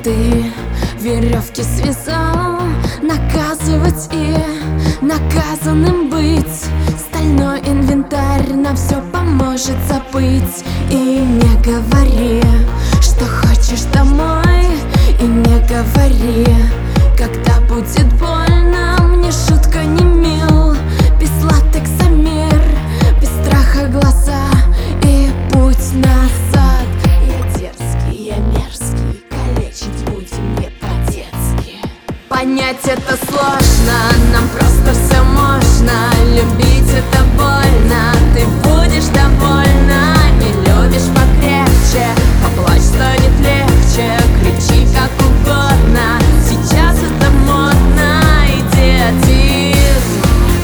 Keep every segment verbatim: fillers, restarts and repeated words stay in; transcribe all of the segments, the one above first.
ты веревки связал, наказывать и наказанным быть. Стальной инвентарь нам все поможет забыть. И не говори, что хочешь домой, и не говори, когда будет больно. Мне шутка не мил, без латекса мир, без страха глаза и путь назад. Я дерзкий, я мерзкий, калечить будем не по-детски. Понять это сложно, нам просто все можно. Любить это больно, ты будешь довольна. Не любишь покрепче, поплачь, станет легче. Кричи как угодно, сейчас это модно. Идиотизм,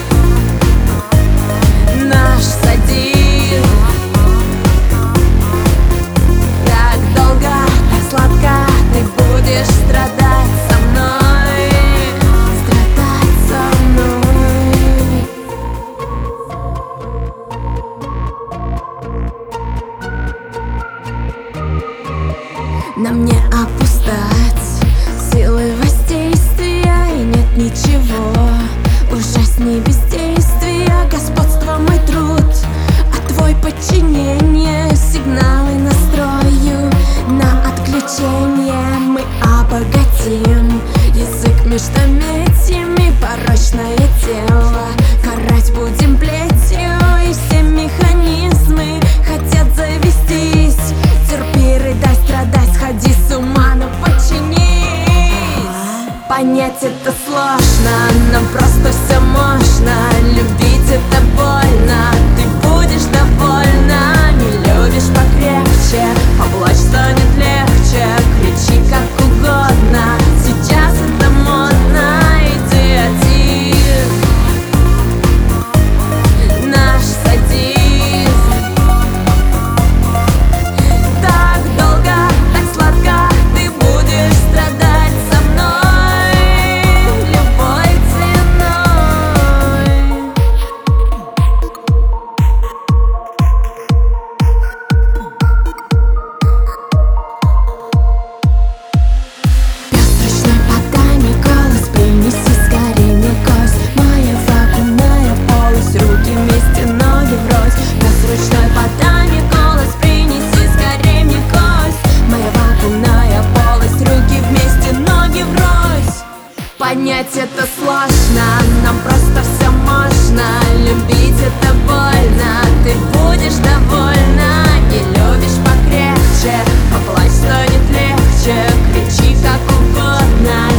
наш садизм. Так долго, так сладко ты будешь страдать со мной, страдать со мной. На мне опустать силы воздействия, и нет ничего ужасней бездействия. Господство мой труд, а твой подчинение. Сигналы настрою на отключение. Мы обогатим язык междометиями, порочное тело карать будем плетью. И все механизмы хотят завестись. Терпи, рыдай, страдай, сходи с ума, но подчинись. Понять это сложно, нам просто все можно. Любить это больно, ты будешь довольна. Не любишь покрепче, поплачь, станет легче. Кричи как угодно, сейчас это модно. Идиотизм, наш садизм. Так долго, так сладко ты будешь страдать со мной, любой ценой. Пёс ручной подами голос, принеси скорей мне кость. Моя вакуумная полость, руки вместе, ноги врозь. Пёс ручной подами голос, принеси скорей мне кость. Моя вакуумная полость, руки вместе, ноги врозь. Понять это сложно, нам просто все можно. Любить это больно, ты будешь довольна. Не любишь покрепче, поплачь, станет легче. Кричи как угодно,